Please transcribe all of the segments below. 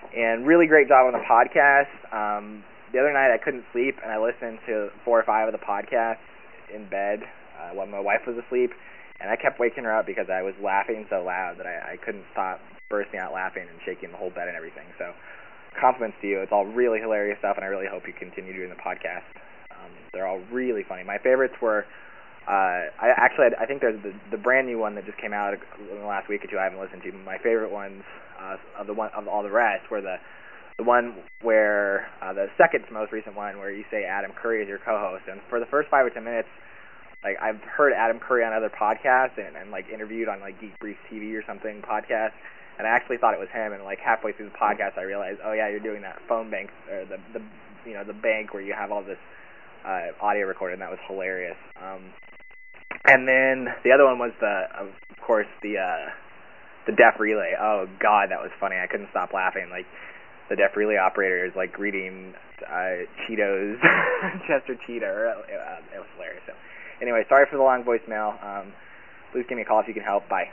And really great job on the podcast. The other night I couldn't sleep, and I listened to 4 or 5 of the podcasts in bed when my wife was asleep, and I kept waking her up because I was laughing so loud that I couldn't stop bursting out laughing and shaking the whole bed and everything. So compliments to you. It's all really hilarious stuff, and I really hope you continue doing the podcast. They're all really funny. My favorites were, I think there's the brand new one that just came out in the last week or two I haven't listened to. My favorite ones of all the rest were the one where, the second to most recent one where you say Adam Curry is your co-host. And for the first 5 or 10 minutes, like, I've heard Adam Curry on other podcasts and like interviewed on like Geek Brief TV or something podcast, and I actually thought it was him. And like halfway through the podcast, I realized, oh yeah, you're doing that phone bank or the bank where you have all this audio recorded, and that was hilarious. And then the other one was of course the deaf relay. Oh God, that was funny. I couldn't stop laughing. Like, the deaf relay operator is like greeting Cheetos, Chester Cheetah. It was hilarious. So anyway, sorry for the long voicemail. Please give me a call if you can help. Bye.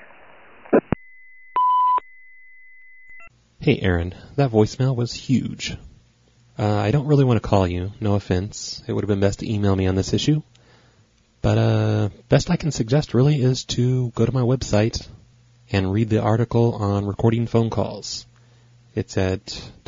Hey, Aaron, that voicemail was huge. I don't really want to call you, no offense. It would have been best to email me on this issue. But best I can suggest really is to go to my website and read the article on recording phone calls. It's at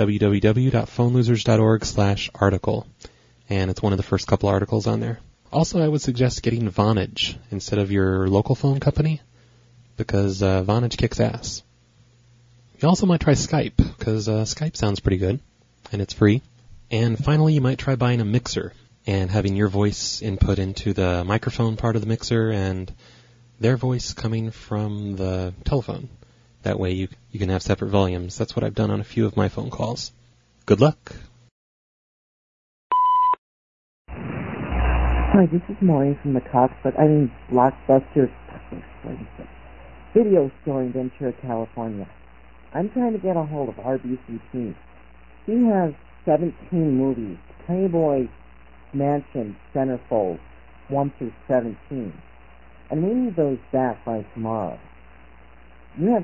www.phonelosers.org/article, and it's one of the first couple articles on there. Also, I would suggest getting Vonage instead of your local phone company, because Vonage kicks ass. You also might try Skype, because Skype sounds pretty good, and it's free. And finally, you might try buying a mixer and having your voice input into the microphone part of the mixer and their voice coming from the telephone. That way you can have separate volumes. That's what I've done on a few of my phone calls. Good luck. Hi, this is Maureen from the Blockbuster video store in Ventura, California. I'm trying to get a hold of RBCT. He has 17 movies. Playboy Mansion, Centerfold, 1 through 17. And we need those back by tomorrow. You have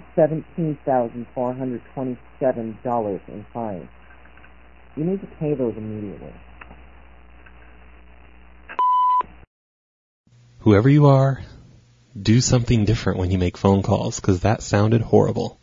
$17,427 in fines. You need to pay those immediately. Whoever you are, do something different when you make phone calls, because that sounded horrible.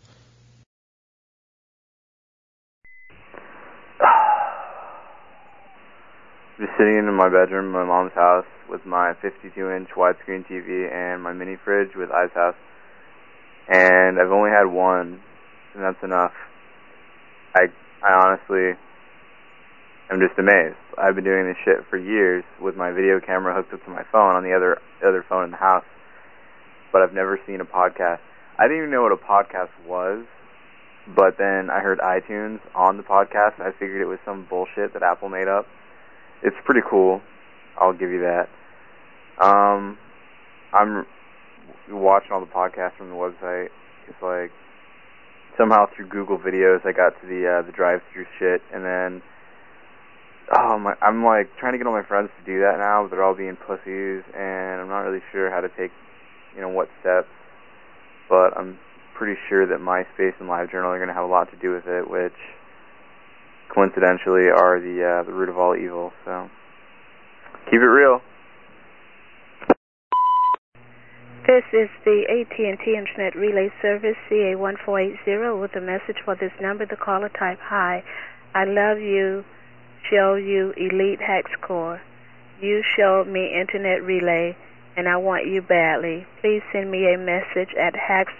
Just sitting in my bedroom in my mom's house with my 52-inch widescreen TV and my mini fridge with Ice House. And I've only had one, and that's enough. I honestly am just amazed. I've been doing this shit for years with my video camera hooked up to my phone on the other phone in the house, but I've never seen a podcast. I didn't even know what a podcast was, but then I heard iTunes on the podcast, and I figured it was some bullshit that Apple made up. It's pretty cool. I'll give you that. I'm watching all the podcasts from the website. It's like somehow through Google Videos I got to the drive-through shit, and then I'm like trying to get all my friends to do that now, but they're all being pussies, and I'm not really sure how to take, what steps. But I'm pretty sure that MySpace and LiveJournal are going to have a lot to do with it, which coincidentally are the root of all evil. So keep it real. This is the AT&T Internet Relay Service, CA1480, with a message for this number. The caller type, hi, I love you, show you Elite Hack Score. You showed me Internet Relay, and I want you badly. Please send me a message at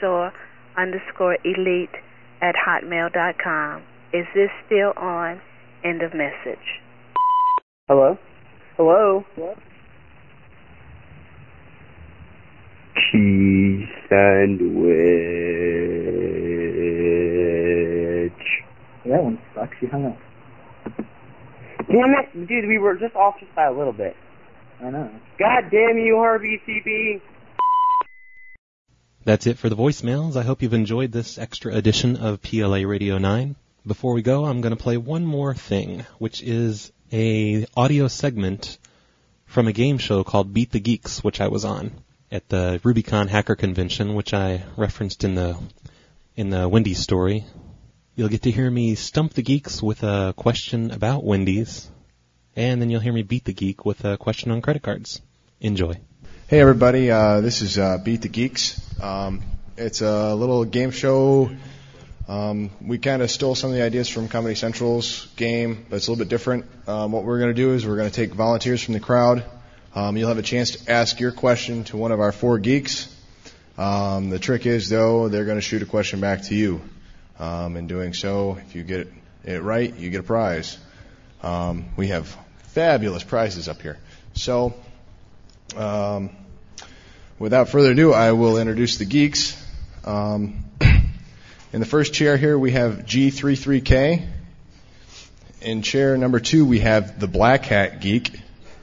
hackstore_elite@hotmail.com. Is this still on? End of message. Hello? Hello? Cheese sandwich. That one sucks. You hung up. Damn it, dude, we were just off just by a little bit. I know. God damn you, RBCB. That's it for the voicemails. I hope you've enjoyed this extra edition of PLA Radio 9. Before we go, I'm going to play one more thing, which is a audio segment from a game show called Beat the Geeks, which I was on at the RubyCon Hacker Convention, which I referenced in the Wendy's story You'll get to hear me stump the geeks with a question about Wendy's, and then you'll hear me beat the geek with a question on credit cards. Enjoy. Hey everybody, this is Beat the Geeks. It's a little game show. We kind of stole some of the ideas from Comedy Central's game, but it's a little bit different. What we're going to do is we're going to take volunteers from the crowd. You'll have a chance to ask your question to one of our 4 geeks. The trick is, though, they're going to shoot a question back to you. In doing so, if you get it right, you get a prize. We have fabulous prizes up here. So, without further ado, I will introduce the geeks. In the first chair here, we have G33K. In chair number 2, we have the Black Hat Geek.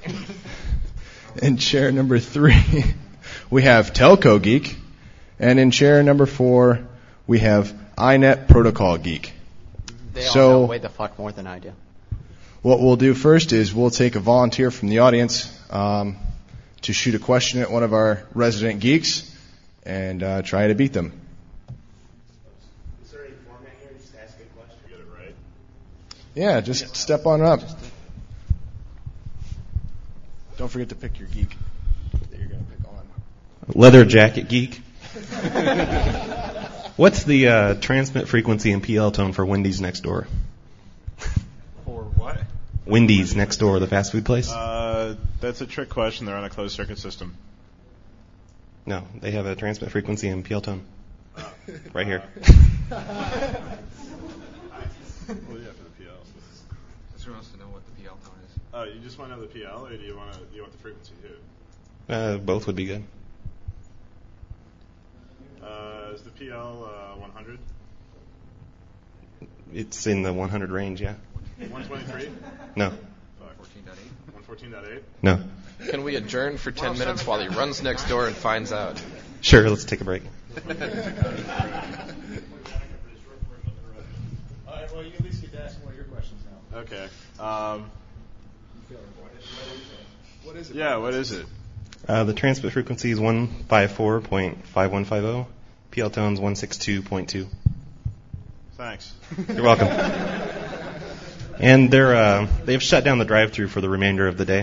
In chair number 3, we have Telco Geek. And in chair number 4, we have iNet Protocol Geek. They all know way the fuck more than I do. What we'll do first is we'll take a volunteer from the audience to shoot a question at one of our resident geeks and try to beat them. Is there any format here? Just ask a question. Get it right. Yeah, just step on up. Don't forget to pick your geek that you're going to pick on. Leather jacket geek. What's the transmit frequency and PL tone for Wendy's next door? For what? Wendy's next door, the fast food place? That's a trick question. They're on a closed circuit system. No, they have a transmit frequency and PL tone. Right here. Well, yeah, for the PL. Who wants to know what the PL tone is? You just want to know the PL, or do you want the frequency too? Both would be good. Is the PL 100? It's in the 100 range, yeah. 123? No. 114.8? No. Can we adjourn for 10 minutes while he runs next door and finds out? Sure, let's take a break. All right, well, you at least get to ask one of your questions now. Okay. What is it? Yeah, what is it? The transmit frequency is 154.5150. PL tone's 162.2. Thanks. You're welcome. And they've shut down the drive-thru for the remainder of the day.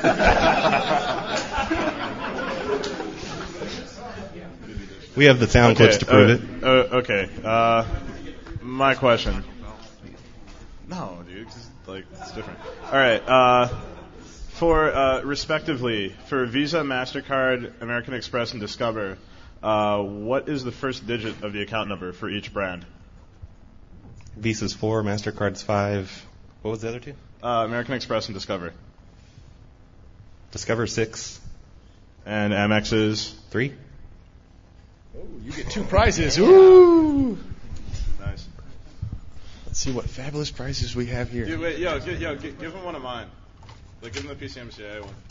We have the sound clips to prove it. Okay. My question. No, dude. It's different. All right. For respectively, for Visa, MasterCard, American Express, and Discover, what is the first digit of the account number for each brand? Visa's 4, MasterCard's 5. What was the other two? American Express and Discover. Discover 6. And Amex's 3. Oh, you get 2 prizes. Ooh! Nice. Let's see what fabulous prizes we have here. Dude, wait, give him one of mine. Give him the PCMCIA one.